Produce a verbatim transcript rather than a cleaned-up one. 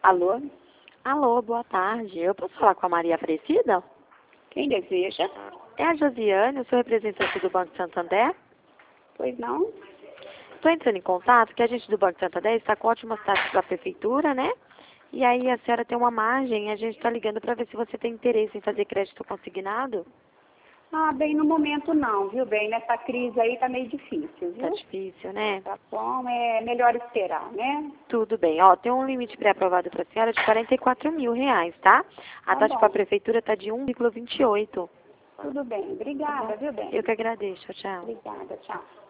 Alô? Alô, boa tarde. Eu posso falar com a Maria Aparecida? Quem deseja? É a Josiane, eu sou representante do Banco Santander. Pois não? Estou entrando em contato que a gente do Banco Santander está com ótimas taxas para a prefeitura, né? E aí a senhora tem uma margem e a gente está ligando para ver se você tem interesse em fazer crédito consignado. Ah, bem, no momento não, viu, bem? Nessa crise aí tá meio difícil, Tá viu? difícil, né? Tá bom, é melhor esperar, né? Tudo bem. Ó, tem um limite pré-aprovado para a senhora de quarenta e quatro mil reais, tá? A Tá taxa para a bom. prefeitura está de um vírgula vinte e oito. Tudo bem. Obrigada, viu, bem? Eu que agradeço. Tchau. Obrigada, tchau.